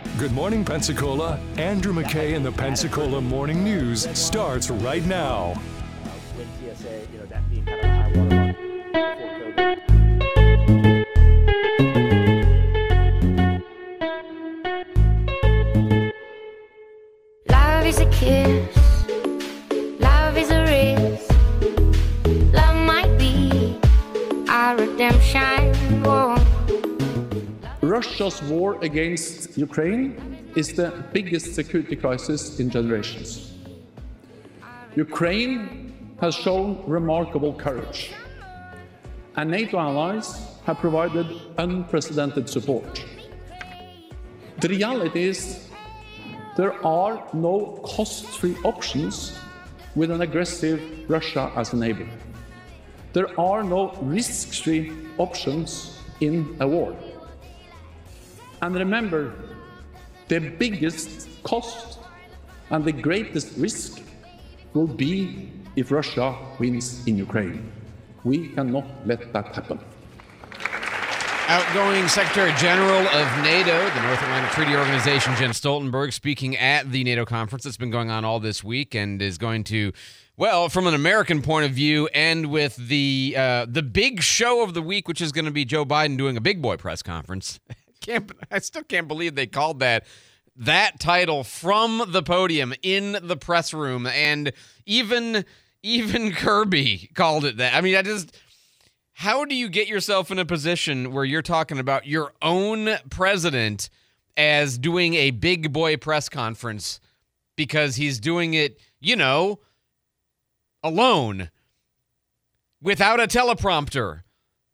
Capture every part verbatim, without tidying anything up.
Good morning, Pensacola. Andrew McKay and the Pensacola Morning News starts right now. With T S A, you know, that being kind of a high watermark before COVID. Love is a kiss. Love is a risk. Love might be our redemption. Whoa. Russia's war against Ukraine is the biggest security crisis in generations. Ukraine has shown remarkable courage, and NATO allies have provided unprecedented support. The reality is there are no cost-free options with an aggressive Russia as a neighbor. There are no risk-free options in a war. And remember, the biggest cost and the greatest risk will be if Russia wins in Ukraine. We cannot let that happen. Outgoing Secretary General of NATO, the North Atlantic Treaty Organization, Jens Stoltenberg, speaking at the NATO conference that's been going on all this week and is going to, well, from an American point of view, end with the uh, the big show of the week, which is going to be Joe Biden doing a big boy press conference. Can't, I still can't believe they called that that title from the podium in the press room, and even even Kirby called it that. I mean, I just, how do you get yourself in a position where you're talking about your own president as doing a big boy press conference because he's doing it, you know, alone, without a teleprompter,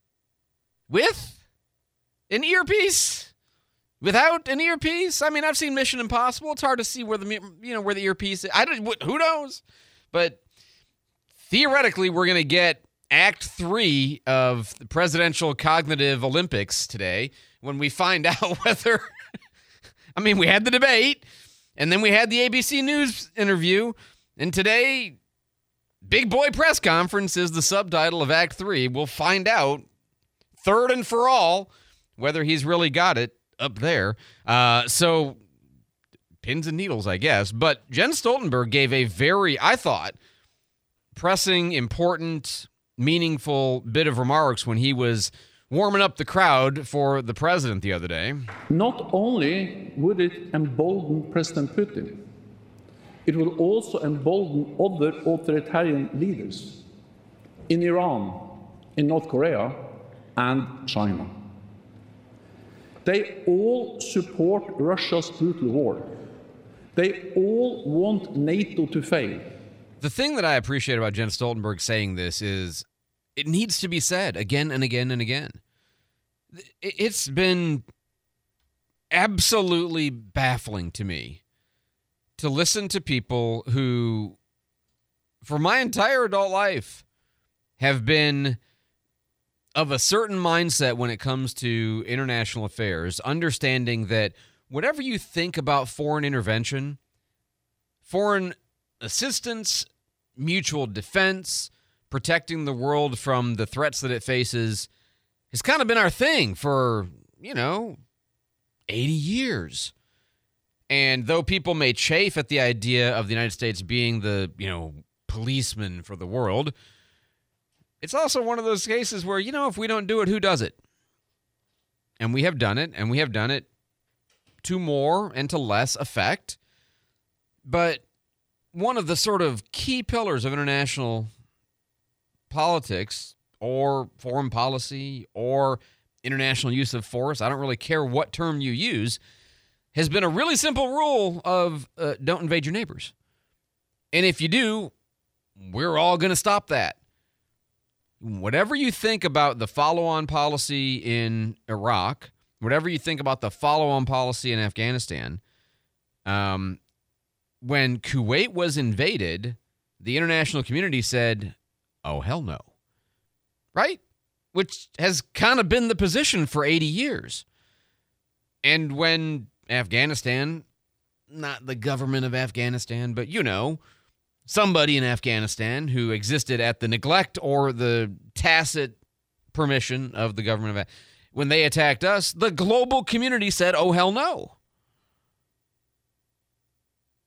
with an earpiece? Without an earpiece? I mean, I've seen Mission Impossible. It's hard to see where the you know where the earpiece is. I don't. Who knows? But theoretically, we're going to get Act Three of the Presidential Cognitive Olympics today when we find out whether. I mean, we had the debate, and then we had the A B C News interview, and today, Big Boy Press Conference is the subtitle of Act Three. We'll find out, third and for all, whether he's really got it up there. Uh, so, pins and needles, I guess. But Jens Stoltenberg gave a very, I thought, pressing, important, meaningful bit of remarks when he was warming up the crowd for the president the other day. Not only would it embolden President Putin, it will also embolden other authoritarian leaders in Iran, in North Korea, and China. They all support Russia's brutal war. They all want NATO to fail. The thing that I appreciate about Jens Stoltenberg saying this is it needs to be said again and again and again. It's been absolutely baffling to me to listen to people who, for my entire adult life, have been of a certain mindset when it comes to international affairs, understanding that whatever you think about foreign intervention, foreign assistance, mutual defense, protecting the world from the threats that it faces, has kind of been our thing for, you know, eighty years. And though people may chafe at the idea of the United States being the, you know, policeman for the world, it's also one of those cases where, you know, if we don't do it, who does it? And we have done it, and we have done it to more and to less effect. But one of the sort of key pillars of international politics or foreign policy or international use of force, I don't really care what term you use, has been a really simple rule of uh, don't invade your neighbors. And if you do, we're all going to stop that. Whatever you think about the follow-on policy in Iraq, whatever you think about the follow-on policy in Afghanistan, um, when Kuwait was invaded, the international community said, oh, hell no. Right? Which has kind of been the position for eighty years. And when Afghanistan, not the government of Afghanistan, but, you know, somebody in Afghanistan who existed at the neglect or the tacit permission of the government of, when they attacked us, the global community said, oh, hell no.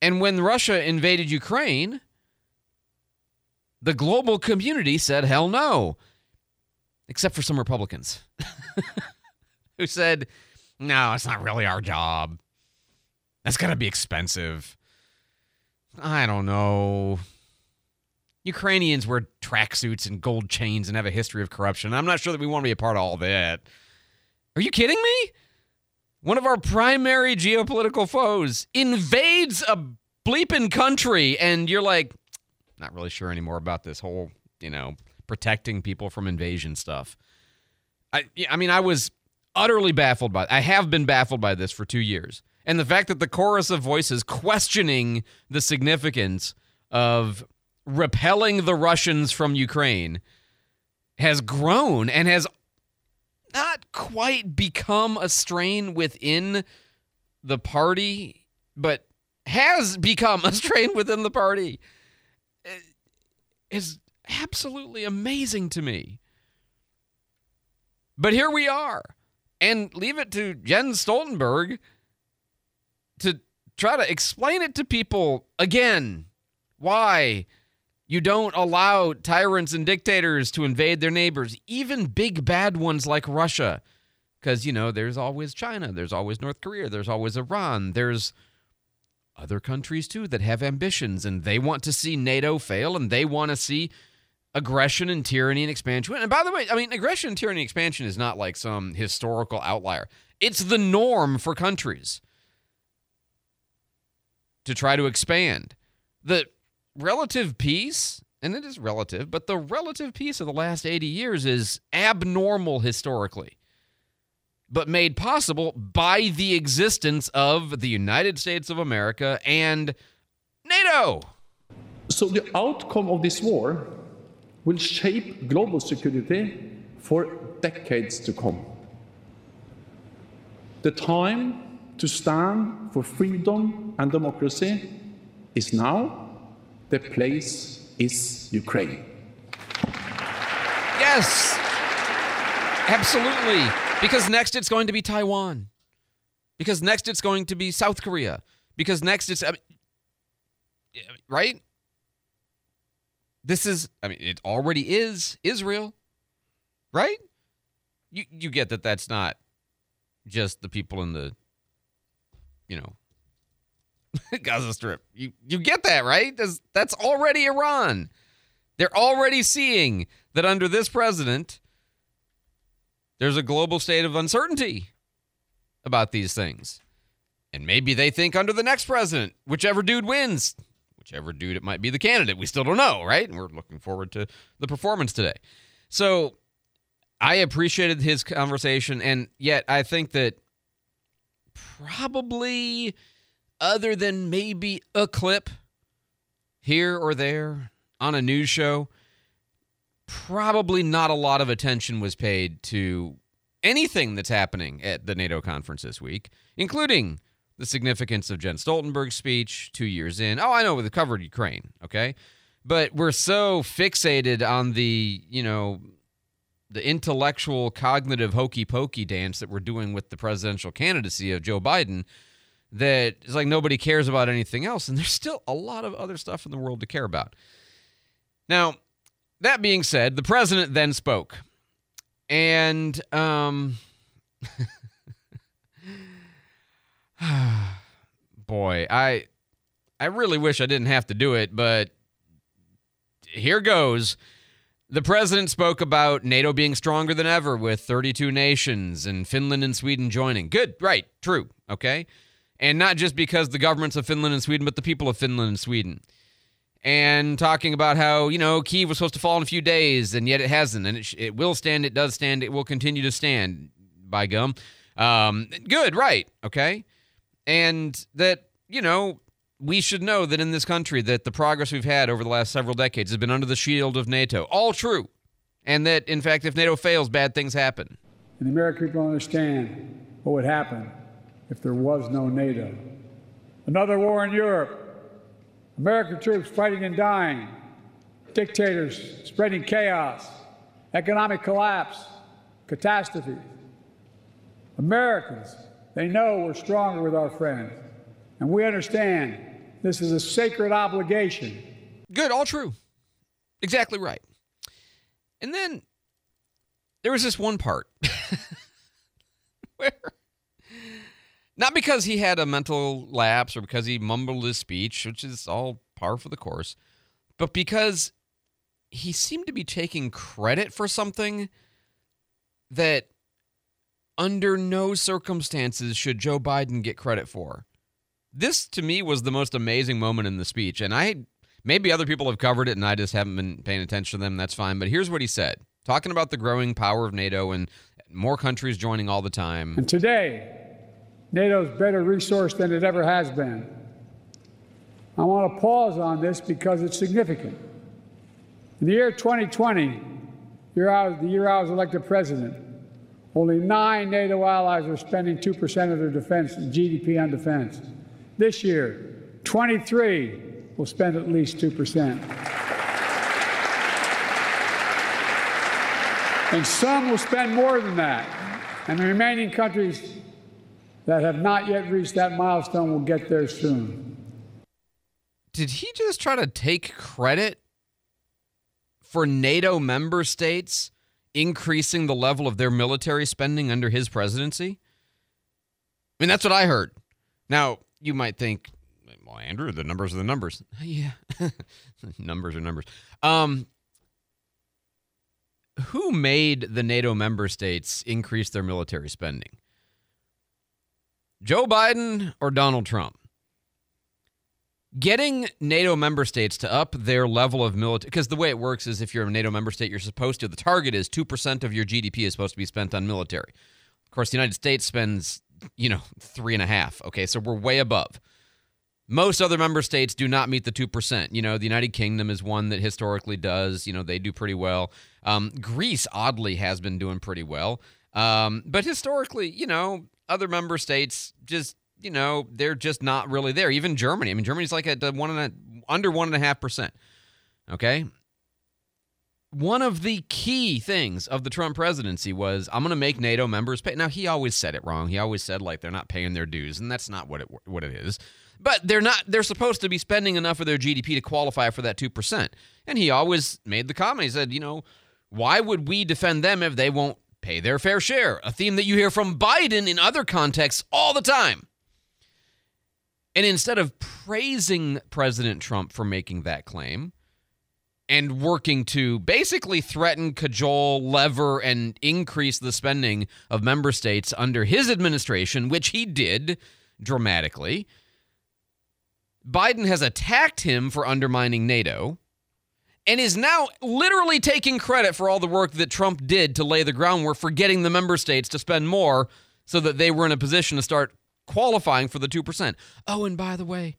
And when Russia invaded Ukraine, the global community said, hell no, except for some Republicans who said, no, it's not really our job. That's going to be expensive. I don't know. Ukrainians wear tracksuits and gold chains and have a history of corruption. I'm not sure that we want to be a part of all that. Are you kidding me? One of our primary geopolitical foes invades a bleeping country, and you're like, not really sure anymore about this whole, you know, protecting people from invasion stuff. I, I mean, I was utterly baffled by it. I have been baffled by this for two years. And the fact that the chorus of voices questioning the significance of repelling the Russians from Ukraine has grown and has not quite become a strain within the party, but has become a strain within the party, is absolutely amazing to me. But here we are, and leave it to Jens Stoltenberg to try to explain it to people again, why you don't allow tyrants and dictators to invade their neighbors, even big bad ones like Russia. Because, you know, there's always China, there's always North Korea, there's always Iran, there's other countries, too, that have ambitions, and they want to see NATO fail, and they want to see aggression and tyranny and expansion. And by the way, I mean, aggression and tyranny and expansion is not like some historical outlier. It's the norm for countries to try to expand. The relative peace, and it is relative, but the relative peace of the last eighty years is abnormal historically, but made possible by the existence of the United States of America and NATO. So the outcome of this war will shape global security for decades to come. The time to stand for freedom and democracy is now. The place is Ukraine. Yes, absolutely. Because next it's going to be Taiwan. Because next it's going to be South Korea. Because next it's, I mean, right? This is, I mean, it already is Israel, right? You you get that that's not just the people in the, you know, Gaza Strip. You you get that, right? That's, that's already Iran. They're already seeing that under this president, there's a global state of uncertainty about these things. And maybe they think under the next president, whichever dude wins, whichever dude it might be the candidate, we still don't know, right? And we're looking forward to the performance today. So I appreciated his conversation, and yet I think that probably, other than maybe a clip here or there on a news show, probably not a lot of attention was paid to anything that's happening at the NATO conference this week, including the significance of Jens Stoltenberg's speech two years in. Oh, I know, we covered Ukraine, okay? But we're so fixated on the, you know, the intellectual, cognitive, hokey-pokey dance that we're doing with the presidential candidacy of Joe Biden that it's like nobody cares about anything else, and there's still a lot of other stuff in the world to care about. Now, that being said, the president then spoke, and um, boy, I I really wish I didn't have to do it, but here goes. The president spoke about NATO being stronger than ever with thirty-two nations and Finland and Sweden joining. Good, right, true, okay? And not just because the governments of Finland and Sweden, but the people of Finland and Sweden. And talking about how, you know, Kyiv was supposed to fall in a few days, and yet it hasn't. And it, sh- it will stand, it does stand, it will continue to stand, by gum. Um, good, right, okay? And that, you know, we should know that in this country that the progress we've had over the last several decades has been under the shield of NATO. All true. And that, in fact, if NATO fails, bad things happen. And the American people understand what would happen if there was no NATO. Another war in Europe. American troops fighting and dying. Dictators spreading chaos. Economic collapse. Catastrophe. Americans, they know we're stronger with our friends. And we understand This is a sacred obligation. Good, all true. Exactly right. And then there was this one part where, not because he had a mental lapse or because he mumbled his speech, which is all par for the course, but because he seemed to be taking credit for something that under no circumstances should Joe Biden get credit for. This, to me, was the most amazing moment in the speech, and I maybe other people have covered it and I just haven't been paying attention to them. That's fine, but here's what he said, talking about the growing power of NATO and more countries joining all the time. And today, NATO is better resourced than it ever has been. I want to pause on this because it's significant. In the year twenty twenty, year I was, the year I was elected president, only nine NATO allies were spending two percent of their defense G D P on defense. This year, twenty-three will spend at least two percent. And some will spend more than that. And the remaining countries that have not yet reached that milestone will get there soon. Did he just try to take credit for NATO member states increasing the level of their military spending under his presidency? I mean, that's what I heard. Now, you might think, well, Andrew, the numbers are the numbers. Yeah, numbers are numbers. Um, who made the NATO member states increase their military spending? Joe Biden or Donald Trump? Getting NATO member states to up their level of military, because the way it works is if you're a NATO member state, you're supposed to, the target is two percent of your G D P is supposed to be spent on military. Of course, the United States spends, you know, three and a half. Okay, so we're way above. Most other member states do not meet the two percent. You know, the United Kingdom is one that historically does. You know, they do pretty well. Um, Greece, oddly, has been doing pretty well. Um, but historically, you know, other member states just, you know, they're just not really there. Even Germany. I mean, Germany's like at one and a, under one and a half percent. Okay. One of the key things of the Trump presidency was, I'm going to make NATO members pay. Now, he always said it wrong. He always said, like, they're not paying their dues, and that's not what it what it is. But they're not. They're supposed to be spending enough of their G D P to qualify for that two percent. And he always made the comment. He said, you know, why would we defend them if they won't pay their fair share? A theme that you hear from Biden in other contexts all the time. And instead of praising President Trump for making that claim and working to basically threaten, cajole, lever, and increase the spending of member states under his administration, which he did dramatically, Biden has attacked him for undermining NATO and is now literally taking credit for all the work that Trump did to lay the groundwork for getting the member states to spend more so that they were in a position to start qualifying for the two percent. Oh, and by the way,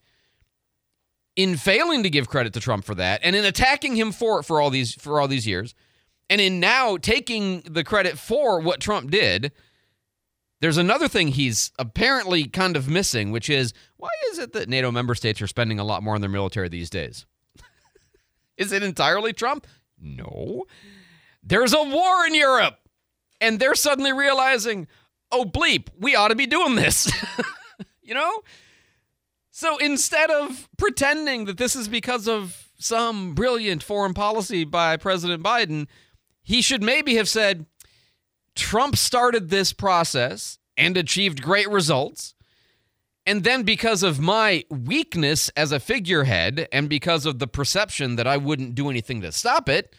in failing to give credit to Trump for that, and in attacking him for it for all these for all these years, and in now taking the credit for what Trump did, there's another thing he's apparently kind of missing, which is, why is it that NATO member states are spending a lot more on their military these days? Is it entirely Trump? No. There's a war in Europe, and they're suddenly realizing, oh, bleep, we ought to be doing this. You know? So instead of pretending that this is because of some brilliant foreign policy by President Biden, he should maybe have said, Trump started this process and achieved great results. And then because of my weakness as a figurehead and because of the perception that I wouldn't do anything to stop it,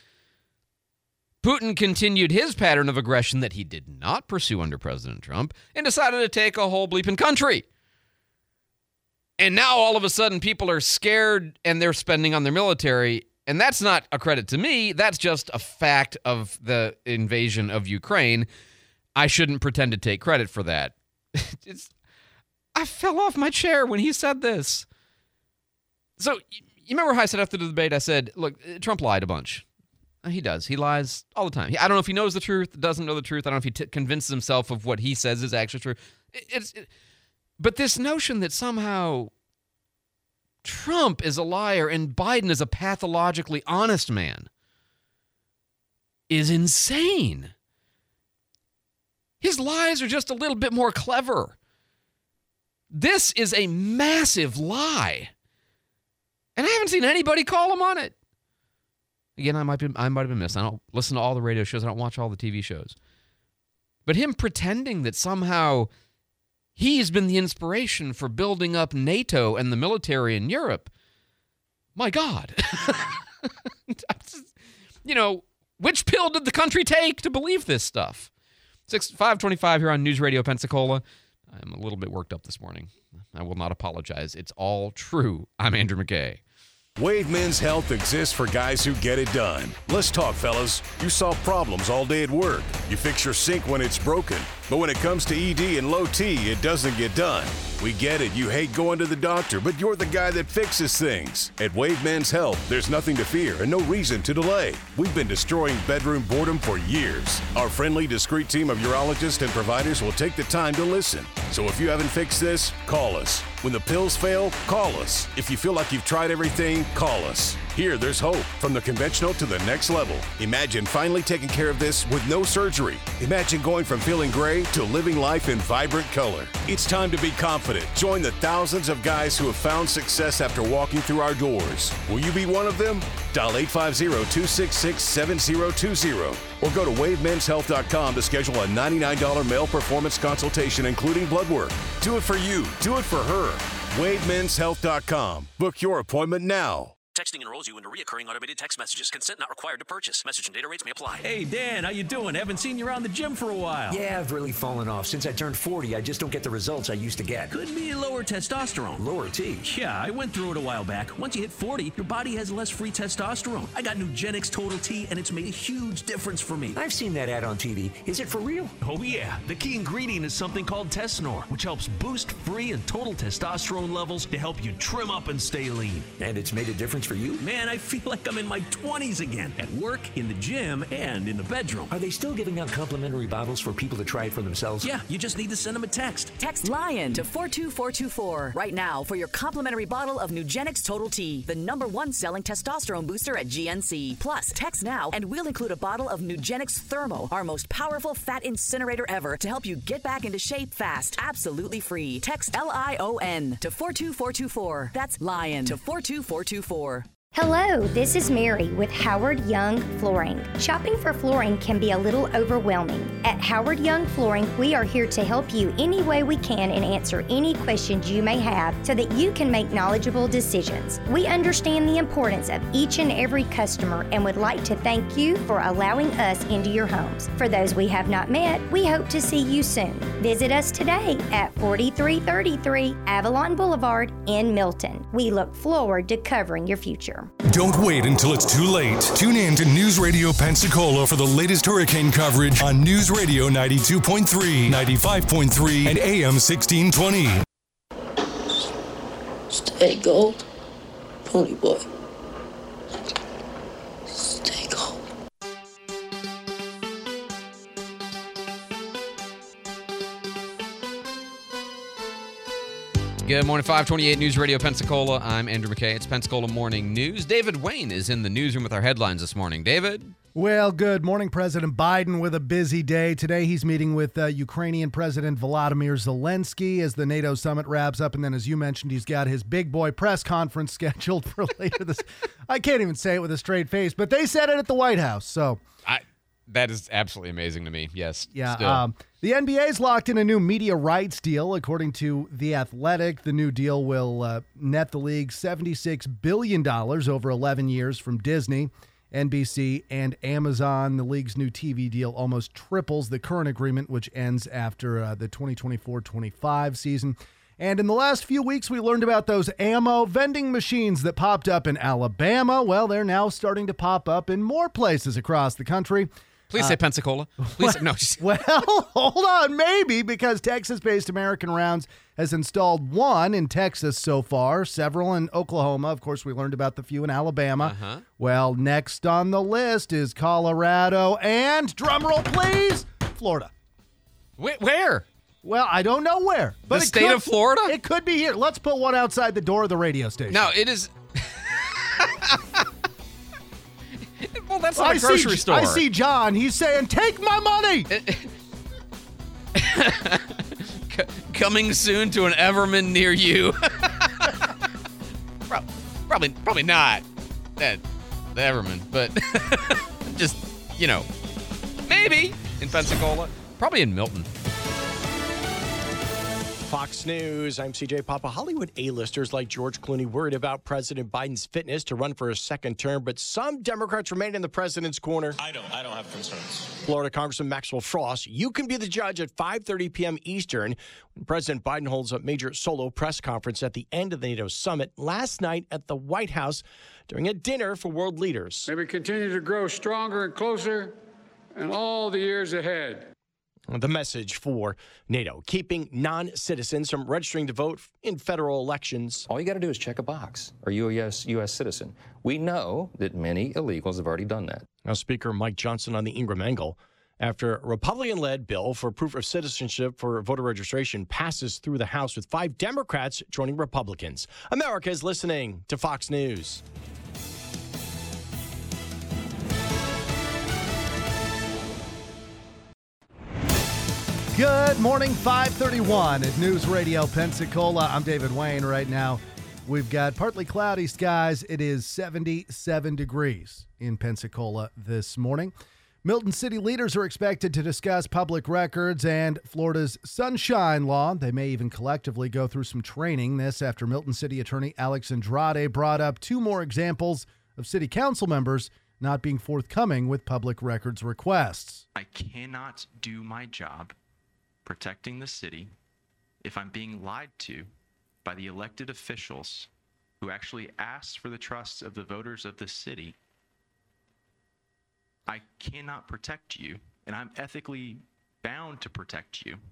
Putin continued his pattern of aggression that he did not pursue under President Trump and decided to take a whole bleeping country. And now all of a sudden people are scared and they're spending on their military. And that's not a credit to me. That's just a fact of the invasion of Ukraine. I shouldn't pretend to take credit for that. It's, I fell off my chair when he said this. So you remember how I said after the debate, I said, look, Trump lied a bunch. He does. He lies all the time. I don't know if he knows the truth, doesn't know the truth. I don't know if he t- convinces himself of what he says is actually true. It, it's, it, but this notion that somehow Trump is a liar and Biden is a pathologically honest man is insane. His lies are just a little bit more clever. This is a massive lie. And I haven't seen anybody call him on it. Again, I might be, I might have been missed. I don't listen to all the radio shows. I don't watch all the T V shows. But him pretending that somehow he's been the inspiration for building up NATO and the military in Europe. My God. You know, which pill did the country take to believe this stuff? Six five twenty-five here on News Radio Pensacola. I'm a little bit worked up this morning. I will not apologize. It's all true. I'm Andrew McKay. Wave Men's Health exists for guys who get it done. Let's talk, fellas. You solve problems all day at work. You fix your sink when it's broken. But when it comes to E D and low T, it doesn't get done. We get it. You hate going to the doctor, but you're the guy that fixes things. At Wave Men's Health, there's nothing to fear and no reason to delay. We've been destroying bedroom boredom for years. Our friendly, discreet team of urologists and providers will take the time to listen. So if you haven't fixed this, call us. When the pills fail, call us. If you feel like you've tried everything, call us. Here, there's hope. From the conventional to the next level. Imagine finally taking care of this with no surgery. Imagine going from feeling gray to living life in vibrant color. It's time to be confident. Join the thousands of guys who have found success after walking through our doors. Will you be one of them? Dial eight five zero, two six six, seven zero two zero or go to wave mens health dot com to schedule a ninety-nine dollars male performance consultation, including blood work. Do it for you. Do it for her. wave mens health dot com. Book your appointment now. Texting enrolls you into recurring automated text messages. Consent not required to purchase. Message and data rates may apply. Hey, Dan, how you doing? Haven't seen you around the gym for a while. Yeah, I've really fallen off. Since I turned forty, I just don't get the results I used to get. Could be lower testosterone. Lower T? Yeah, I went through it a while back. Once you hit forty, your body has less free testosterone. I got Nugenix Total T, and it's made a huge difference for me. I've seen that ad on T V. Is it for real? Oh, yeah. The key ingredient is something called Tesnor, which helps boost free and total testosterone levels to help you trim up and stay lean. And it's made a difference for you? Man, I feel like I'm in my twenties again, at work, in the gym, and in the bedroom. Are they still giving out complimentary bottles for people to try it for themselves? Yeah, you just need to send them a text. Text LION to four two four two four right now for your complimentary bottle of Nugenix Total T, the number one selling testosterone booster at G N C. Plus, text now and we'll include a bottle of Nugenix Thermo, our most powerful fat incinerator ever, to help you get back into shape fast, absolutely free. Text L I O N to four two four two four. That's LION to four two four two four. Hello, this is Mary with Howard Young Flooring. Shopping for flooring can be a little overwhelming. At Howard Young Flooring, we are here to help you any way we can and answer any questions you may have so that you can make knowledgeable decisions. We understand the importance of each and every customer and would like to thank you for allowing us into your homes. For those we have not met, we hope to see you soon. Visit us today at forty-three thirty-three Avalon Boulevard in Milton. We look forward to covering your future. Don't wait until it's too late. Tune in to News Radio Pensacola for the latest hurricane coverage on News Radio ninety-two point three, ninety-five point three, and A M sixteen twenty. Stay gold, Pony Boy. Stay gold. Good morning, five twenty-eight News Radio Pensacola. I'm Andrew McKay. It's Pensacola Morning News. David Wayne is in the newsroom with our headlines this morning. David? Well, good morning, President Biden, with a busy day. Today, he's meeting with uh, Ukrainian President Volodymyr Zelensky as the NATO summit wraps up. And then, as you mentioned, he's got his big boy press conference scheduled for later this. I can't even say it with a straight face, but they said it at the White House. So I that is absolutely amazing to me. Yes. Yeah. Still. Um, the N B A's locked in a new media rights deal. According to The Athletic, the new deal will uh, net the league seventy-six billion dollars over eleven years from Disney, N B C, and Amazon. The league's new T V deal almost triples the current agreement, which ends after uh, the twenty twenty-four twenty-five season. And in the last few weeks, we learned about those ammo vending machines that popped up in Alabama. Well, they're now starting to pop up in more places across the country. Please uh, say Pensacola. Please, well, no. Just... Well, hold on, maybe, because Texas-based American Rounds has installed one in Texas so far, several in Oklahoma. Of course, we learned about the few in Alabama. Uh-huh. Well, next on the list is Colorado and, drumroll please, Florida. Wait, where? Well, I don't know where. But the it state could, of Florida? It could be here. Let's put one outside the door of the radio station. No, it is... Well, that's not I a grocery see, store. I see John. He's saying, take my money! Coming soon to an Everman near you. bro, Probably, probably not that the Everman, but just, you know, maybe in Pensacola, probably in Milton. Fox News, I'm C J Papa. Hollywood A-listers like George Clooney worried about President Biden's fitness to run for a second term, but some Democrats remain in the president's corner. I don't. I don't have concerns. Florida Congressman Maxwell Frost, you can be the judge at five thirty p.m. Eastern when President Biden holds a major solo press conference at the end of the NATO summit last night at the White House during a dinner for world leaders. May we continue to grow stronger and closer in all the years ahead. The message for NATO, keeping non-citizens from registering to vote in federal elections. All you got to do is check a box. Are you a U S, U S citizen? We know that many illegals have already done that. Now, Speaker Mike Johnson on the Ingram angle. After a Republican-led bill for proof of citizenship for voter registration passes through the House with five Democrats joining Republicans. America is listening to Fox News. Good morning, five thirty-one at News Radio Pensacola. I'm David Wayne. Right now, we've got partly cloudy skies. It is seventy-seven degrees in Pensacola this morning. Milton City leaders are expected to discuss public records and Florida's sunshine law. They may even collectively go through some training. This after Milton City Attorney Alex Andrade brought up two more examples of city council members not being forthcoming with public records requests. I cannot do my job protecting the city if I'm being lied to by the elected officials who actually asked for the trust of the voters of the city. I cannot protect you, and I'm ethically bound to protect you.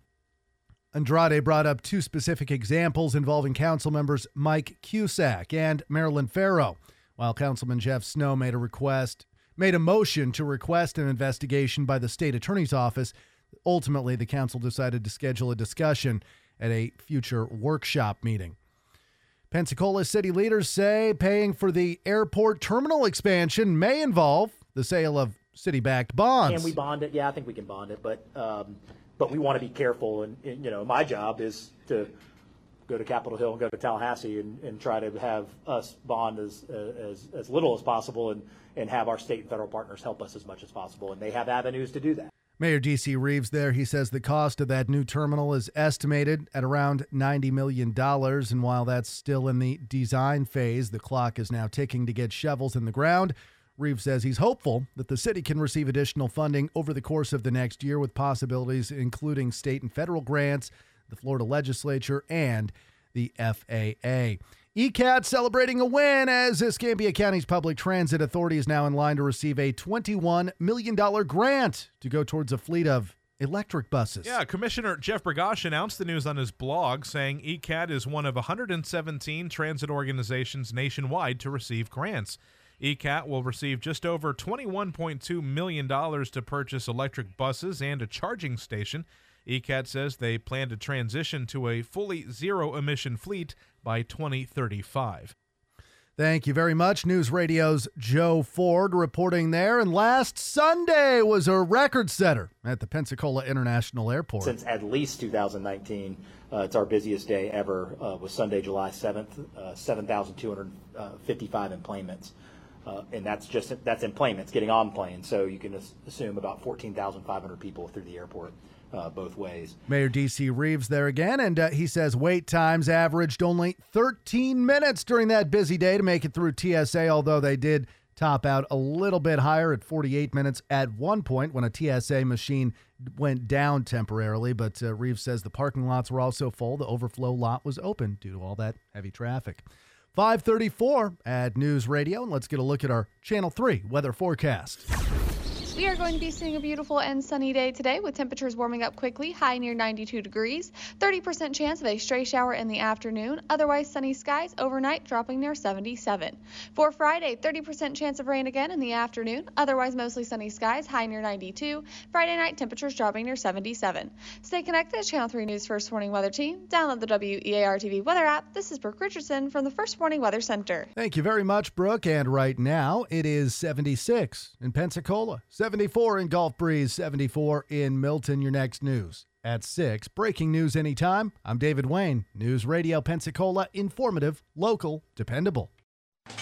Andrade brought up two specific examples involving council members Mike Cusack and Marilyn Farrow, while Councilman Jeff Snow made a request, made a motion to request an investigation by the state attorney's office. Ultimately, the council decided to schedule a discussion at a future workshop meeting. Pensacola city leaders say paying for the airport terminal expansion may involve the sale of city-backed bonds. Can we bond it? Yeah, I think we can bond it, but um, but we want to be careful. And, and, you know, my job is to go to Capitol Hill and go to Tallahassee and, and try to have us bond as, as as little as possible and, and have our state and federal partners help us as much as possible. And they have avenues to do that. Mayor D C. Reeves there, he says the cost of that new terminal is estimated at around ninety million dollars. And while that's still in the design phase, the clock is now ticking to get shovels in the ground. Reeves says he's hopeful that the city can receive additional funding over the course of the next year with possibilities including state and federal grants, the Florida legislature, and the F A A. E C A T celebrating a win as Escambia County's Public Transit Authority is now in line to receive a twenty-one million dollars grant to go towards a fleet of electric buses. Yeah, Commissioner Jeff Bergosh announced the news on his blog, saying E C A T is one of one hundred seventeen transit organizations nationwide to receive grants. E C A T will receive just over twenty-one point two million dollars to purchase electric buses and a charging station. E C A T says they plan to transition to a fully zero-emission fleet by twenty thirty-five. Thank you very much. News Radio's Joe Ford reporting there. And last Sunday was a record setter at the Pensacola International Airport. Since at least two thousand nineteen, uh, it's our busiest day ever, uh, was Sunday, July seventh, uh, seven thousand two hundred fifty-five enplanements. Uh, and that's just that's enplanements, getting on planes. So you can assume about fourteen thousand five hundred people through the airport. Uh, both ways. Mayor D C. Reeves there again, and uh, he says wait times averaged only thirteen minutes during that busy day to make it through T S A, although they did top out a little bit higher at forty-eight minutes at one point when a T S A machine went down temporarily. But uh, Reeves says the parking lots were also full. The overflow lot was open due to all that heavy traffic. five thirty-four at News Radio, and let's get a look at our Channel three weather forecast. We are going to be seeing a beautiful and sunny day today with temperatures warming up quickly, high near ninety-two degrees, thirty percent chance of a stray shower in the afternoon, otherwise sunny skies overnight dropping near seventy-seven. For Friday, thirty percent chance of rain again in the afternoon, otherwise mostly sunny skies, high near ninety-two. Friday night temperatures dropping near seventy-seven. Stay connected to Channel three News First Warning Weather Team. Download the W E A R T V weather app. This is Brooke Richardson from the First Warning Weather Center. Thank you very much, Brooke. And right now it is seventy-six in Pensacola, seventy-four in Gulf Breeze, seventy-four in Milton. Your next news at six. Breaking news anytime. I'm David Wayne. News Radio Pensacola. Informative, local, dependable.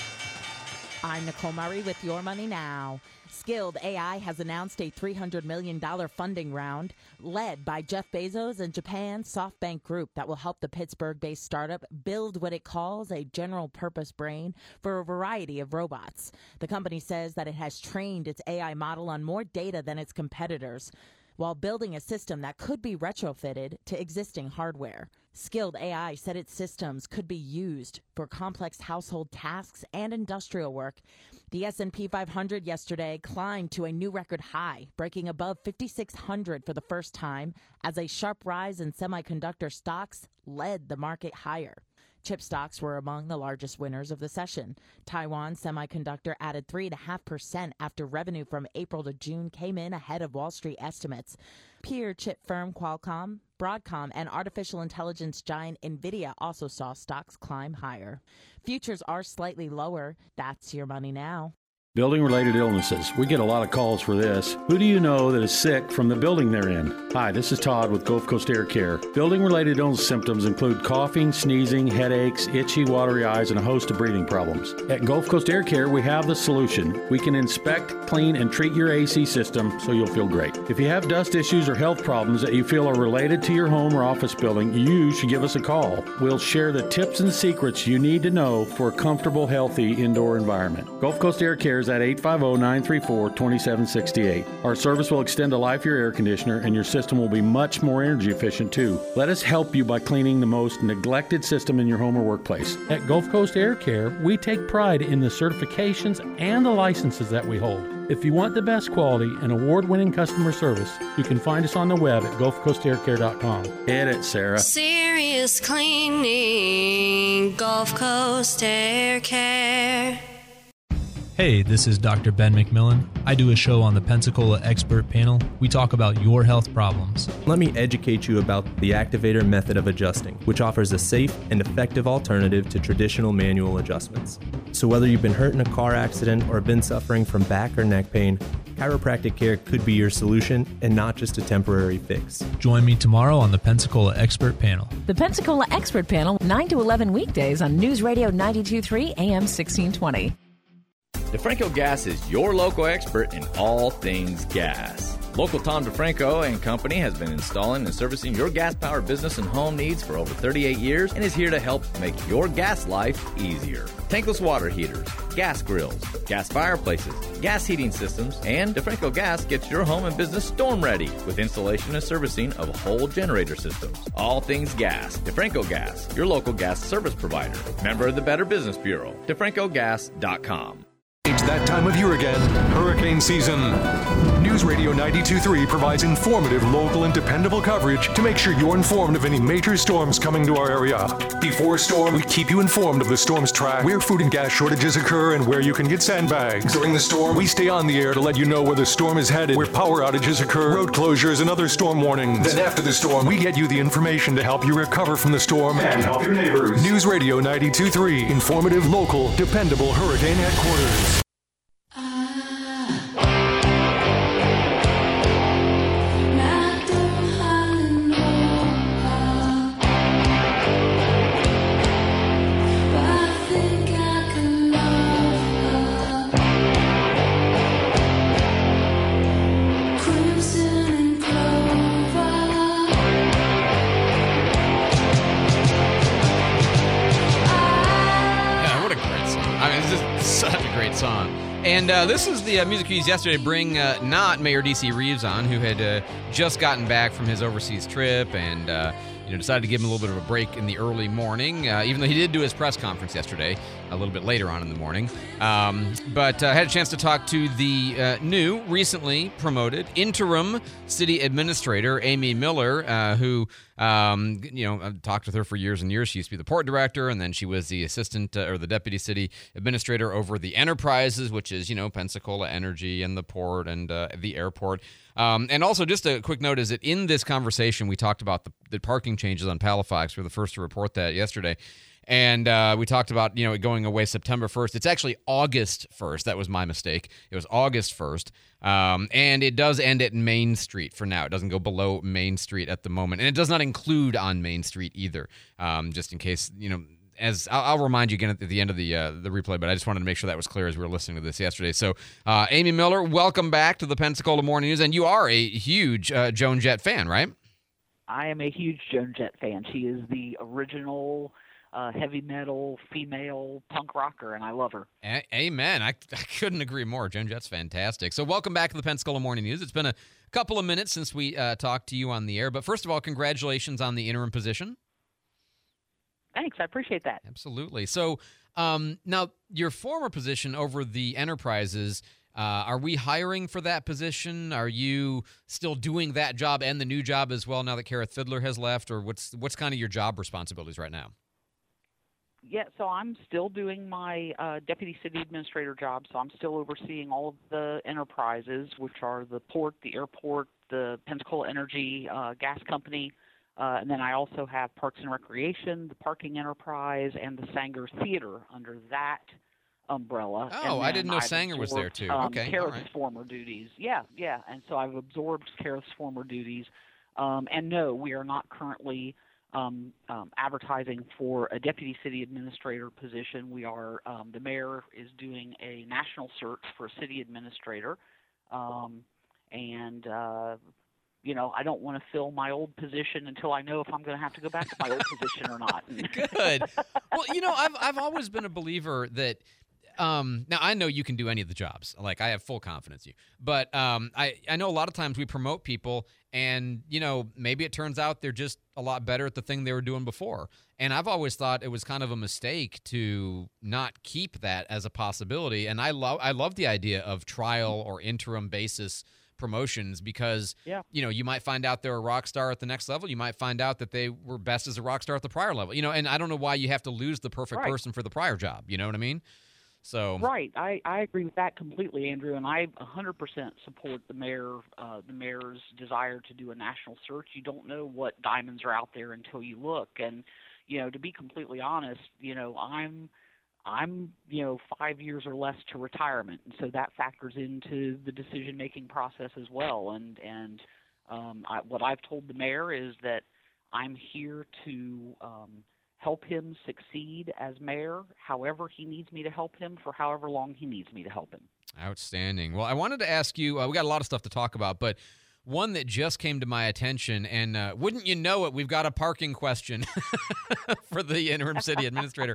I'm Nicole Murray with Your Money Now. Skilled A I has announced a three hundred million dollars funding round led by Jeff Bezos and Japan's SoftBank Group that will help the Pittsburgh-based startup build what it calls a general-purpose brain for a variety of robots. The company says that it has trained its A I model on more data than its competitors, while building a system that could be retrofitted to existing hardware. Skilled A I said its systems could be used for complex household tasks and industrial work. The S and P five hundred yesterday climbed to a new record high, breaking above fifty-six hundred for the first time as a sharp rise in semiconductor stocks led the market higher. Chip stocks were among the largest winners of the session. Taiwan Semiconductor added three point five percent after revenue from April to June came in ahead of Wall Street estimates. Peer chip firm Qualcomm, Broadcom, and artificial intelligence giant NVIDIA also saw stocks climb higher. Futures are slightly lower. That's Your Money Now. Building-related illnesses. We get a lot of calls for this. Who do you know that is sick from the building they're in? Hi, this is Todd with Gulf Coast Air Care. Building-related illness symptoms include coughing, sneezing, headaches, itchy, watery eyes, and a host of breathing problems. At Gulf Coast Air Care, we have the solution. We can inspect, clean, and treat your A C system so you'll feel great. If you have dust issues or health problems that you feel are related to your home or office building, you should give us a call. We'll share the tips and secrets you need to know for a comfortable, healthy indoor environment. Gulf Coast Air Care is at eight five zero, nine three four, two seven six eight. Our service will extend the life of your air conditioner, and your system will be much more energy efficient too. Let us help you by cleaning the most neglected system in your home or workplace. At Gulf Coast Air Care, we take pride in the certifications and the licenses that we hold. If you want the best quality and award-winning customer service, you can find us on the web at gulf coast air care dot com. Hit it, Sarah. Serious cleaning, Gulf Coast Air Care. Hey, this is Doctor Ben McMillan. I do a show on the Pensacola Expert Panel. We talk about your health problems. Let me educate you about the Activator method of adjusting, which offers a safe and effective alternative to traditional manual adjustments. So whether you've been hurt in a car accident or been suffering from back or neck pain, chiropractic care could be your solution and not just a temporary fix. Join me tomorrow on the Pensacola Expert Panel. The Pensacola Expert Panel, nine to eleven weekdays on News Radio ninety-two point three A M sixteen twenty. DeFranco Gas is your local expert in all things gas. Local Tom DeFranco and Company has been installing and servicing your gas-powered business and home needs for over thirty-eight years and is here to help make your gas life easier. Tankless water heaters, gas grills, gas fireplaces, gas heating systems, and DeFranco Gas gets your home and business storm ready with installation and servicing of whole generator systems. All things gas. DeFranco Gas, your local gas service provider. Member of the Better Business Bureau. DeFranco Gas dot com. It's that time of year again, hurricane season. News Radio ninety-two point three provides informative, local, and dependable coverage to make sure you're informed of any major storms coming to our area. Before storm, we keep you informed of the storm's track, where food and gas shortages occur, and where you can get sandbags. During the storm, we stay on the air to let you know where the storm is headed, where power outages occur, road closures, and other storm warnings. Then after the storm, we get you the information to help you recover from the storm and help your neighbors. News Radio ninety-two point three, informative, local, dependable hurricane headquarters. Song. And uh, this is the uh, music we used yesterday to bring uh, not Mayor D C Reeves on, who had uh, just gotten back from his overseas trip and uh, you know decided to give him a little bit of a break in the early morning, uh, even though he did do his press conference yesterday a little bit later on in the morning. Um, but I uh, had a chance to talk to the uh, new, recently promoted interim city administrator, Amy Miller, uh, who Um, you know, I've talked with her for years and years. She used to be the port director, and then she was the assistant uh, or the deputy city administrator over the enterprises, which is, you know, Pensacola Energy and the port and uh, the airport. Um, and also, just a quick note is that in this conversation, we talked about the, the parking changes on Palafox. We were the first to report that yesterday. And uh, we talked about, you know, it going away September first. It's actually August first. That was my mistake. It was August first. Um, and it does end at Main Street for now. It doesn't go below Main Street at the moment. And it does not include on Main Street either, um, just in case, you know, as I'll, I'll remind you again at the end of the uh, the replay, but I just wanted to make sure that was clear as we were listening to this yesterday. So, uh, Amy Miller, welcome back to the Pensacola Morning News, and you are a huge uh, Joan Jett fan, right? I am a huge Joan Jett fan. She is the original uh, heavy metal female punk rocker, and I love her. A- Amen. I, I couldn't agree more. Joan Jett's fantastic. So welcome back to the Pensacola Morning News. It's been a couple of minutes since we uh, talked to you on the air, but first of all, congratulations on the interim position. Thanks. I appreciate that. Absolutely. So um, now, your former position over the Enterprises, Uh, are we hiring for that position? Are you still doing that job and the new job as well now that Kara Fiddler has left? Or what's what's kind of your job responsibilities right now? Yeah, so I'm still doing my uh, deputy city administrator job, so I'm still overseeing all of the enterprises, which are the port, the airport, the Pensacola Energy uh, Gas Company, uh, and then I also have Parks and Recreation, the Parking Enterprise, and the Sanger Theater under that umbrella. Oh, I didn't know I've Sanger was there, absorbed, too. Um, Okay, Kara's all right. former duties. Yeah, yeah. And so I've absorbed Kara's former duties. Um, and no, we are not currently um, um, advertising for a deputy city administrator position. We are, um, the mayor is doing a national search for a city administrator. Um, and, uh, you know, I don't want to fill my old position until I know if I'm going to have to go back to my old position or not. Good. Well, you know, I've I've always been a believer that um, now I know you can do any of the jobs. Like I have full confidence in you. But um, I I know a lot of times we promote people, and you know maybe it turns out they're just a lot better at the thing they were doing before. And I've always thought it was kind of a mistake to not keep that as a possibility. And I love I love the idea of trial or interim basis promotions because Yeah. you know you might find out they're a rock star at the next level. You might find out that they were best as a rock star at the prior level. You know, and I don't know why you have to lose the perfect Right. person for the prior job. You know what I mean? So Right, I, I agree with that completely, Andrew, and I one hundred percent support the mayor, uh, the mayor's desire to do a national search. You don't know what diamonds are out there until you look, and you know, to be completely honest, you know, I'm, I'm, you know, five years or less to retirement, and so that factors into the decision-making process as well. And and um, I, what I've told the mayor is that I'm here to um, help him succeed as mayor, however he needs me to help him for however long he needs me to help him. outstanding. Well, I wanted to ask you. Uh, we got a lot of stuff to talk about, but one that just came to my attention, and uh, wouldn't you know it, we've got a parking question for the interim city administrator.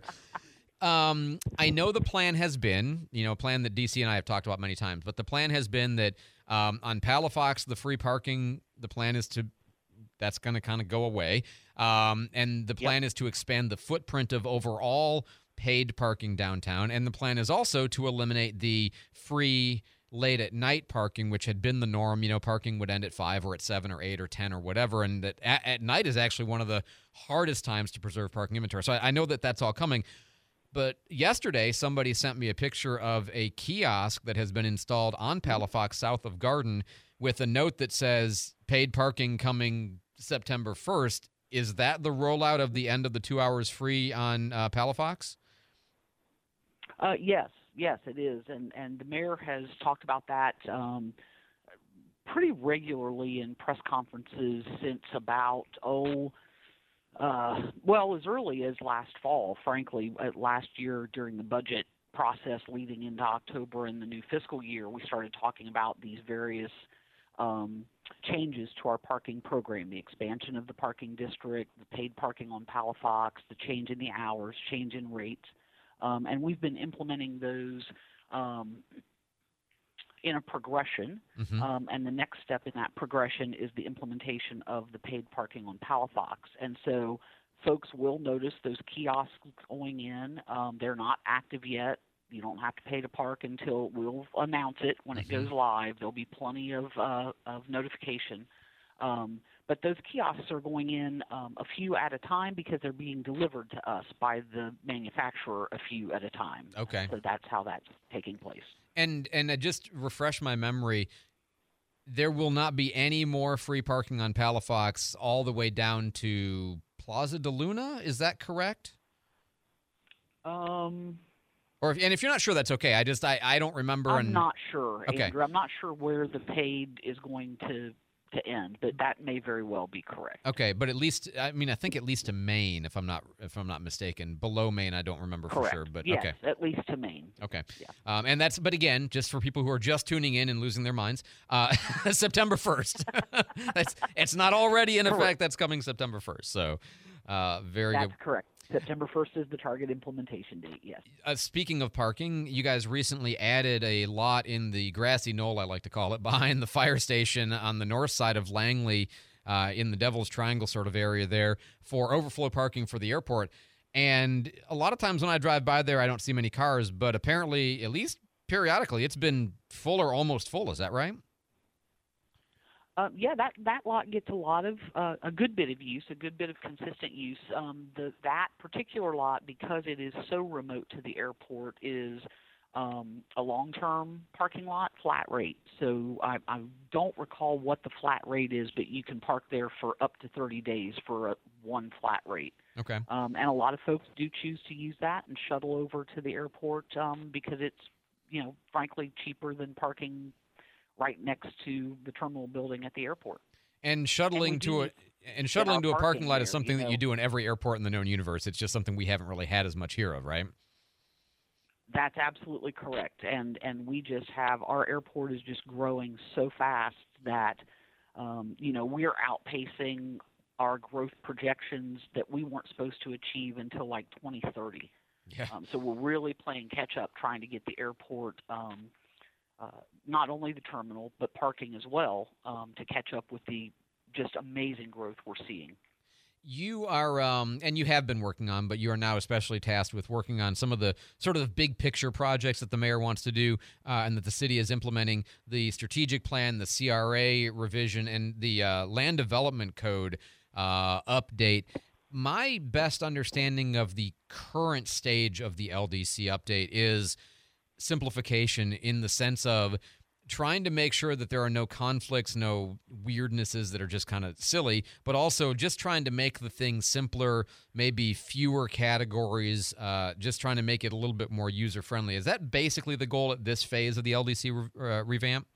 Um, I know the plan has been, you know, a plan that D C and I have talked about many times, but the plan has been that um, on Palafox, the free parking, the plan is to, that's going to kind of go away. Um, and the plan Yep. is to expand the footprint of overall paid parking downtown. And the plan is also to eliminate the free late at night parking, which had been the norm. You know, parking would end at five or at seven or eight or ten or whatever. And that at, at night is actually one of the hardest times to preserve parking inventory. So I, I know that that's all coming. But yesterday, somebody sent me a picture of a kiosk that has been installed on Palafox south of Garden with a note that says paid parking coming September first. Is that the rollout of the end of the two hours free on uh, Palafox? Uh, yes, yes, it is, and and the mayor has talked about that um, pretty regularly in press conferences since about oh, uh, well, as early as last fall. Frankly, uh, last year during the budget process leading into October in the new fiscal year, we started talking about these various um, changes to our parking program, the expansion of the parking district, the paid parking on Palafox, the change in the hours, change in rates. Um, and we've been implementing those um, in a progression. Mm-hmm. Um, and the next step in that progression is the implementation of the paid parking on Palafox. And so folks will notice those kiosks going in. Um, they're not active yet. You don't have to pay to park until we'll announce it when it goes live. There'll be plenty of, uh, of notification. Um, but those kiosks are going in um, a few at a time because they're being delivered to us by the manufacturer a few at a time. Okay. So that's how that's taking place. And and uh, just refresh my memory, there will not be any more free parking on Palafox all the way down to Plaza de Luna. Is that correct? Um, Or if, and if you're not sure, that's okay. I just I, I don't remember. I'm and, not sure, Okay. Andrew. I'm not sure where the paid is going to to end, but that may very well be correct. Okay, but at least I mean I think at least to Maine, if I'm not if I'm not mistaken. Below Maine, I don't remember Correct. for sure, but yes, okay, at least to Maine. okay. Um, and that's but again, just for people who are just tuning in and losing their minds, uh, September first. That's it's not already in effect. Correct. That's coming September first. So uh, very That's good. correct. September first is the target implementation date, yes. Uh, speaking of parking, you guys recently added a lot in the grassy knoll, I like to call it, behind the fire station on the north side of Langley, uh, in the Devil's Triangle sort of area there, for overflow parking for the airport. And a lot of times when I drive by there, I don't see many cars, but apparently, at least periodically, it's been full or almost full. Is that right? Um, yeah, that, that lot gets a lot of uh, a good bit of use, a good bit of consistent use. Um, the that particular lot, because it is so remote to the airport, is um, a long-term parking lot, flat rate. So I, I don't recall what the flat rate is, but you can park there for up to thirty days for a, one flat rate. Okay. Um, and a lot of folks do choose to use that and shuttle over to the airport um, because it's, you know, frankly cheaper than parking right next to the terminal building at the airport. And shuttling And to a and shuttling to a parking parking lot is there, something you that know. you do in every airport in the known universe. It's just something we haven't really had as much here of, right? That's absolutely correct. And and we just have, our airport is just growing so fast that, um, you know, we're outpacing our growth projections that we weren't supposed to achieve until like twenty thirty. Yeah. Um, so we're really playing catch up, trying to get the airport, um, uh, not only the terminal, but parking as well, um, to catch up with the just amazing growth we're seeing. You are, um, and you have been working on, but you are now especially tasked with working on some of the sort of big picture projects that the mayor wants to do, uh, and that the city is implementing: the strategic plan, the C R A revision, and the uh, land development code uh, update. My best understanding of the current stage of the L D C update is simplification, in the sense of trying to make sure that there are no conflicts, no weirdnesses that are just kind of silly, but also just trying to make the thing simpler, maybe fewer categories, uh, just trying to make it a little bit more user-friendly. Is that basically the goal at this phase of the L D C re- uh, revamp?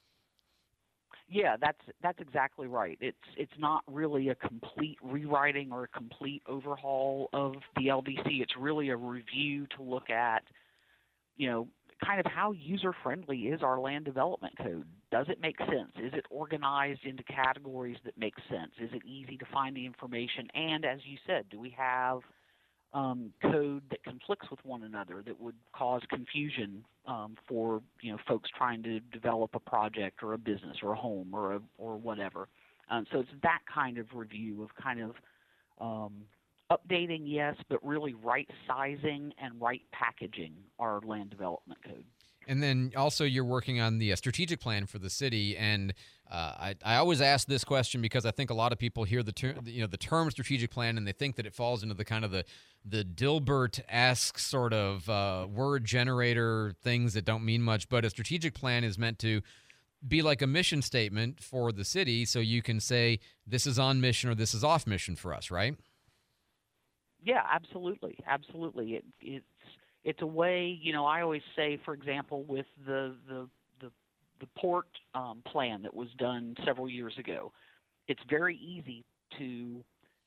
Yeah, that's that's exactly right. It's it's not really a complete rewriting or a complete overhaul of the L D C. It's really a review to look at, you know, kind of how user-friendly is our land development code. Does it make sense? Is it organized into categories that make sense? Is it easy to find the information? And as you said, do we have um, code that conflicts with one another that would cause confusion um, for, you know, folks trying to develop a project or a business or a home or a, or whatever? Um, so it's that kind of review of kind of um, updating, yes, but really right sizing and right packaging our land development code. And then also you're working on the uh, strategic plan for the city, and uh, I, I always ask this question because I think a lot of people hear the ter- you know the term strategic plan and they think that it falls into the kind of the the Dilbert-esque sort of uh, word generator things that don't mean much. But a strategic plan is meant to be like a mission statement for the city, so you can say this is on mission or this is off mission for us, right? Yeah, absolutely, absolutely. It, it's it's a way, you know. I always say, for example, with the the the, the port um, plan that was done several years ago, it's very easy to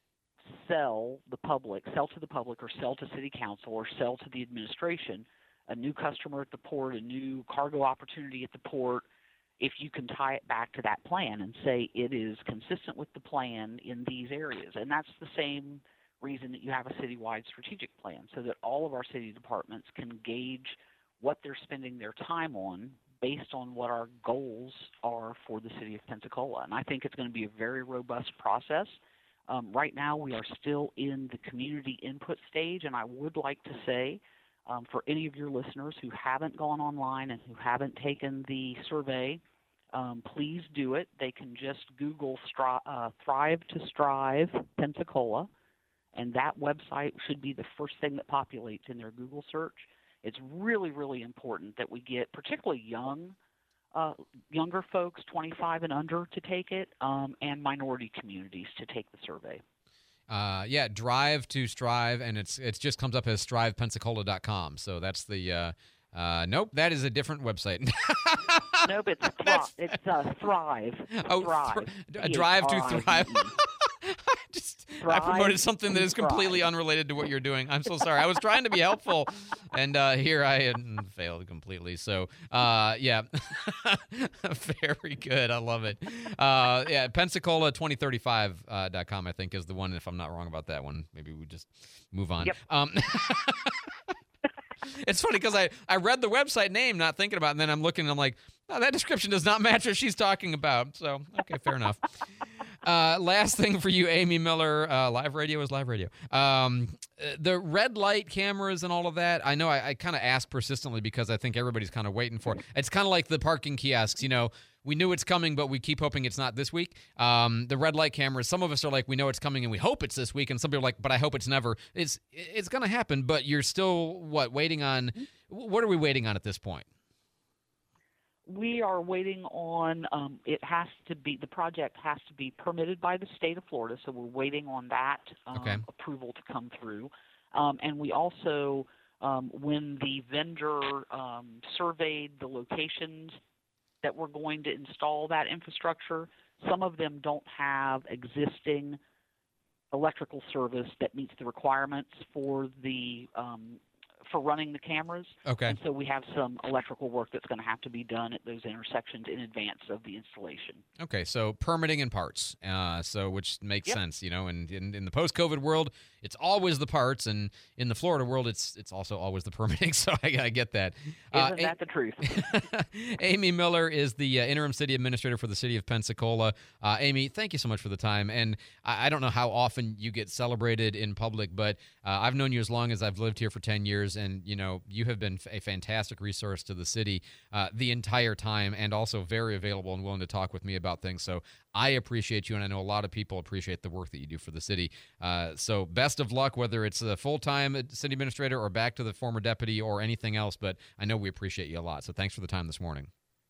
sell the public, sell to the public, or sell to city council, or sell to the administration a new customer at the port, a new cargo opportunity at the port, if you can tie it back to that plan and say it is consistent with the plan in these areas. And that's the same reason that you have a citywide strategic plan, so that all of our city departments can gauge what they're spending their time on based on what our goals are for the city of Pensacola. And I think it's going to be a very robust process. Um, right now we are still in the community input stage, and I would like to say um, for any of your listeners who haven't gone online and who haven't taken the survey, um, please do it. They can just Google stri- uh, Thrive to Strive Pensacola, and that website should be the first thing that populates in their Google search. It's really, really important that we get particularly young, uh, younger folks, twenty-five and under, to take it, um, and minority communities to take the survey. Uh, yeah, Drive to Strive, and it's it just comes up as strive pensacola dot com. So that's the uh, uh, nope, that is a different website. Nope, it's thri- it's uh, Thrive. Oh, Thrive. thr- a drive to Thrive. I just I promoted something that is Thrive. completely unrelated to what you're doing. I'm so sorry. I was trying to be helpful, and uh, here I mm, failed completely. So, uh, yeah, very good. I love it. Uh, yeah, Pensacola twenty thirty-five dot com, I think, is the one. If I'm not wrong about that one, maybe we just move on. Yep. Um, It's funny because I, I read the website name, not thinking about it, and then I'm looking and I'm like, oh, that description does not match what she's talking about. So, okay, fair enough. Uh, last thing for you, Amy Miller, uh, live radio is live radio. Um, the red light cameras and all of that, I know I, I kind of ask persistently because I think everybody's kind of waiting for it. It's kind of like the parking kiosks, you know. We knew it's coming, but we keep hoping it's not this week. Um, the red light cameras, some of us are like, we know it's coming and we hope it's this week. And some people are like, but I hope it's never. It's it's going to happen, but you're still, what, waiting on? What are we waiting on at this point? We are waiting on, um, it has to be, the project has to be permitted by the state of Florida, so we're waiting on that um, Okay. approval to come through. Um, and we also, um, when the vendor um, surveyed the locations that we're going to install that infrastructure, some of them don't have existing electrical service that meets the requirements for the um, for running the cameras. Okay. And so we have some electrical work that's going to have to be done at those intersections in advance of the installation. Okay, so permitting and parts, uh, so which makes Yep. sense, you know. And in, in the post-COVID world, it's always the parts, and in the Florida world, it's it's also always the permitting. So I, I get that. Isn't Uh, that the truth? Amy Miller is the uh, interim city administrator for the city of Pensacola. Uh, Amy, thank you so much for the time. And I, I don't know how often you get celebrated in public, but uh, I've known you as long as I've lived here for ten years, and you know you have been a fantastic resource to the city uh, the entire time, and also very available and willing to talk with me about things. So I appreciate you, and I know a lot of people appreciate the work that you do for the city. Uh, so best of luck, whether it's a full-time city administrator or back to the former deputy or anything else, but I know we appreciate you a lot. So thanks for the time this morning.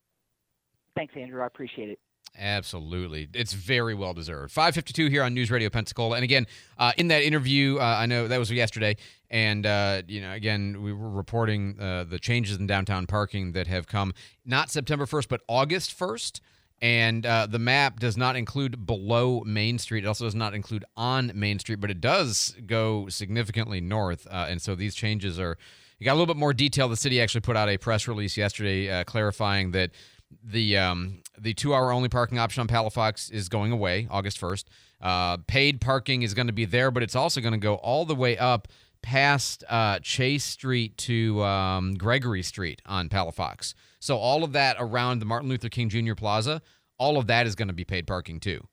Thanks, Andrew. I appreciate it. Absolutely. It's very well deserved. five fifty-two here on News Radio Pensacola. And again, uh, in that interview, uh, I know that was yesterday, and, uh, you know, again, we were reporting uh, the changes in downtown parking that have come not September first, but August first. And uh, the map does not include below Main Street. It also does not include on Main Street, but it does go significantly north. Uh, and so these changes are, you got a little bit more detail. The city actually put out a press release yesterday uh, clarifying that the um, the two-hour only parking option on Palafox is going away August first. Uh, paid parking is going to be there, but it's also going to go all the way up past uh, Chase Street to um, Gregory Street on Palafox. So all of that around the Martin Luther King Junior Plaza, all of that is going to be paid parking too.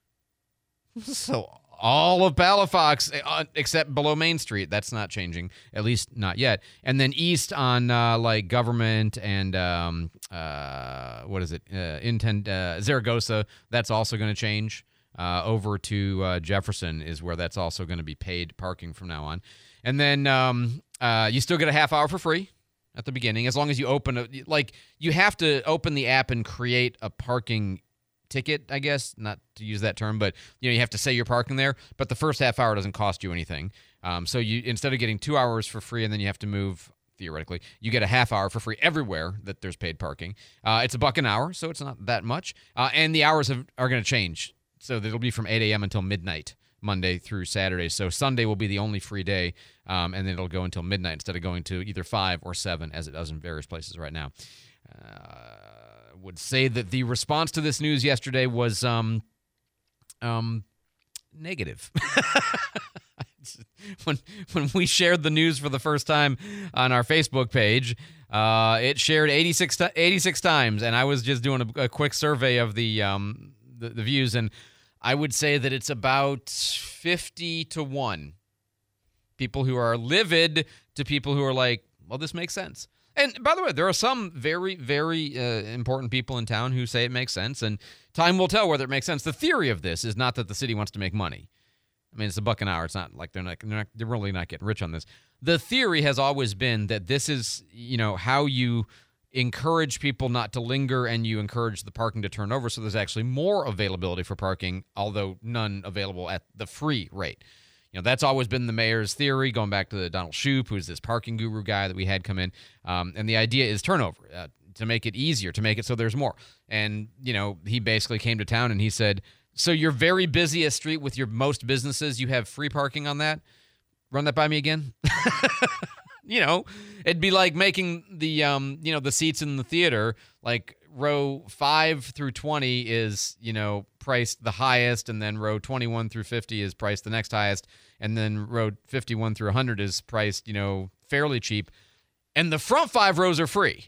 So all of Palafox, uh, except below Main Street, that's not changing, at least not yet. And then east on uh, like Government and um, uh, what is it, uh, Intent uh, Zaragoza, that's also going to change. Uh, over to uh, Jefferson is where that's also going to be paid parking from now on. And then um, uh, you still get a half hour for free at the beginning, as long as you open a, like you have to open the app and create a parking ticket, I guess, not to use that term, but you know you have to say you're parking there. But the first half hour doesn't cost you anything. Um, so you instead of getting two hours for free and then you have to move, theoretically, you get a half hour for free everywhere that there's paid parking. Uh, it's a buck an hour, so it's not that much. Uh, and the hours have, are going to change. So it'll be from eight a.m. until midnight, Monday through Saturday. So Sunday will be the only free day, um, and then it'll go until midnight instead of going to either five or seven, as it does in various places right now. Uh, would say that the response to this news yesterday was um, um, negative. when when we shared the news for the first time on our Facebook page, uh, it shared eighty-six, eighty-six times, and I was just doing a, a quick survey of the um, the, the views, and I would say that it's about fifty to one. People who are livid to people who are like, well, this makes sense. And by the way, there are some very, very uh, important people in town who say it makes sense, and time will tell whether it makes sense. The theory of this is not that the city wants to make money. I mean, it's a buck an hour. It's not like they're not, they're not, they're really not getting rich on this. The theory has always been that this is, you know, how you encourage people not to linger and you encourage the parking to turn over, so there's actually more availability for parking, although none available at the free rate. You know, that's always been the mayor's theory, going back to the Donald Shoup, who's this parking guru guy that we had come in. Um, and the idea is turnover. Uh, to make it easier, to make it so there's more. And, you know, he basically came to town and he said, so your very busiest street with your most businesses, you have free parking on that? Run that by me again. You know, it'd be like making the, um, you know, the seats in the theater, like row five through twenty is, you know, priced the highest, and then row twenty-one through fifty is priced the next highest, and then row fifty-one through one hundred is priced, you know, fairly cheap, and the front five rows are free.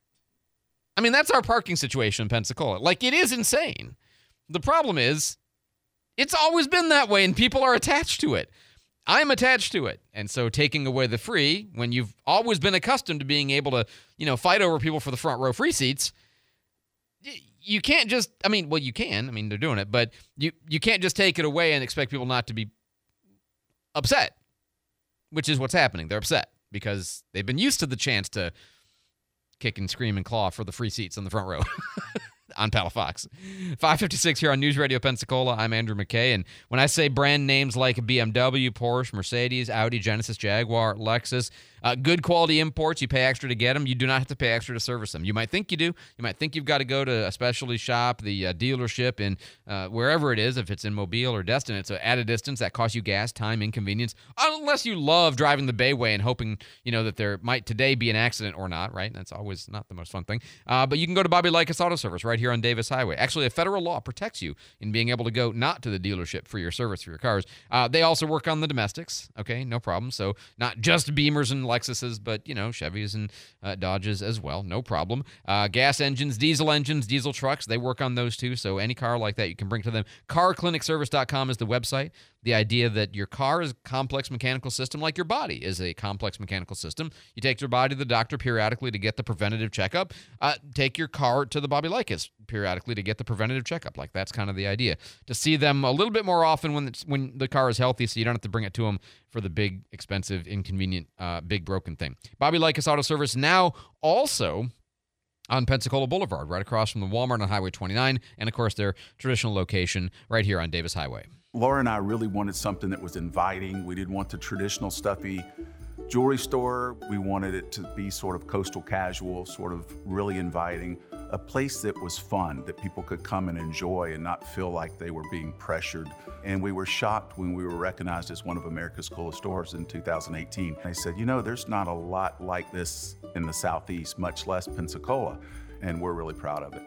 I mean, that's our parking situation in Pensacola. Like, it is insane. The problem is, it's always been that way, and people are attached to it. I'm attached to it. And so taking away the free, when you've always been accustomed to being able to, you know, fight over people for the front row free seats, you can't just, I mean, well, you can. I mean, they're doing it. But you, you can't just take it away and expect people not to be upset, which is what's happening. They're upset because they've been used to the chance to kick and scream and claw for the free seats in the front row. On Palafox. five fifty-six here on News Radio Pensacola. I'm Andrew McKay, and when I say brand names like B M W, Porsche, Mercedes, Audi, Genesis, Jaguar, Lexus, uh, good quality imports, you pay extra to get them. You do not have to pay extra to service them. You might think you do. You might think you've got to go to a specialty shop, the uh, dealership in uh, wherever it is, if it's in Mobile or Destin. It's at a distance that costs you gas, time, inconvenience, unless you love driving the Bayway and hoping, you know, that there might today be an accident or not, right? That's always not the most fun thing. Uh, but you can go to Bobby Likas Auto Service right here on Davis Highway. Actually, a federal law protects you in being able to go not to the dealership for your service for your cars. Uh, they also work on the domestics. Okay, no problem. So not just Beamers and Lexuses, but, you know, Chevys and uh, Dodges as well. No problem. Uh, gas engines, diesel engines, diesel trucks, they work on those too. So any car like that you can bring to them. car clinic service dot com is the website. The idea that your car is a complex mechanical system like your body is a complex mechanical system. You take your body to the doctor periodically to get the preventative checkup. Uh, take your car to the Bobby Likas periodically to get the preventative checkup. Like, that's kind of the idea. To see them a little bit more often when it's, when the car is healthy, so you don't have to bring it to them for the big, expensive, inconvenient, uh, big broken thing. Bobby Likas Auto Service now also on Pensacola Boulevard, right across from the Walmart on Highway twenty-nine, and of course their traditional location right here on Davis Highway. Laura and I really wanted something that was inviting. We didn't want the traditional stuffy jewelry store. We wanted it to be sort of coastal casual, sort of really inviting, a place that was fun, that people could come and enjoy and not feel like they were being pressured. And we were shocked when we were recognized as one of America's coolest stores in two thousand eighteen. They said, you know, there's not a lot like this in the Southeast, much less Pensacola, and we're really proud of it.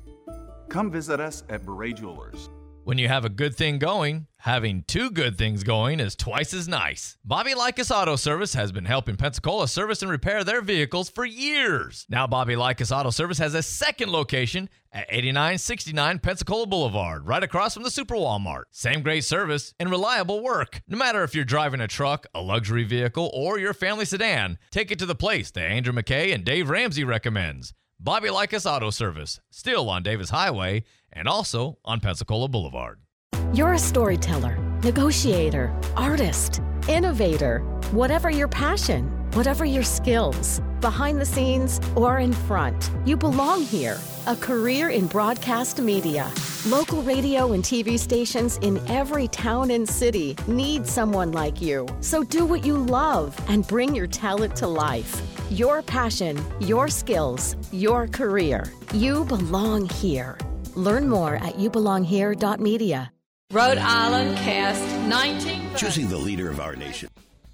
Come visit us at Beret Jewelers. When you have a good thing going, having two good things going is twice as nice. Bobby Likas Auto Service has been helping Pensacola service and repair their vehicles for years. Now Bobby Likas Auto Service has a second location at eighty-nine sixty-nine Pensacola Boulevard, right across from the Super Walmart. Same great service and reliable work. No matter if you're driving a truck, a luxury vehicle, or your family sedan, take it to the place that Andrew McKay and Dave Ramsey recommends. Bobby Likas Auto Service, still on Davis Highway and also on Pensacola Boulevard. You're a storyteller, negotiator, artist, innovator. Whatever your passion, whatever your skills, behind the scenes or in front, you belong here. A career in broadcast media. Local radio and T V stations in every town and city need someone like you. So do what you love and bring your talent to life. Your passion, your skills, your career. You belong here. Learn more at you belong here dot media. Rhode Island Cast nineteen. Choosing the leader of our nation.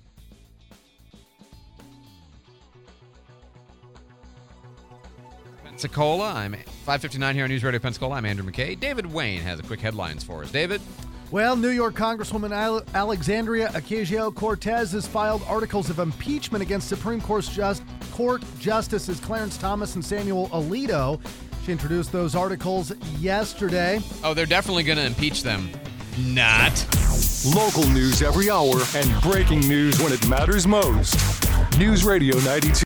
Pensacola, I'm five fifty-nine here on News Radio Pensacola. I'm Andrew McKay. David Wayne has a quick headlines for us. David? Well, New York Congresswoman Ale- Alexandria Ocasio-Cortez has filed articles of impeachment against Supreme Court, Just- Court Justices Clarence Thomas and Samuel Alito. She introduced those articles yesterday. Oh, they're definitely going to impeach them. Not. Local news every hour and breaking news when it matters most. News Radio ninety-two.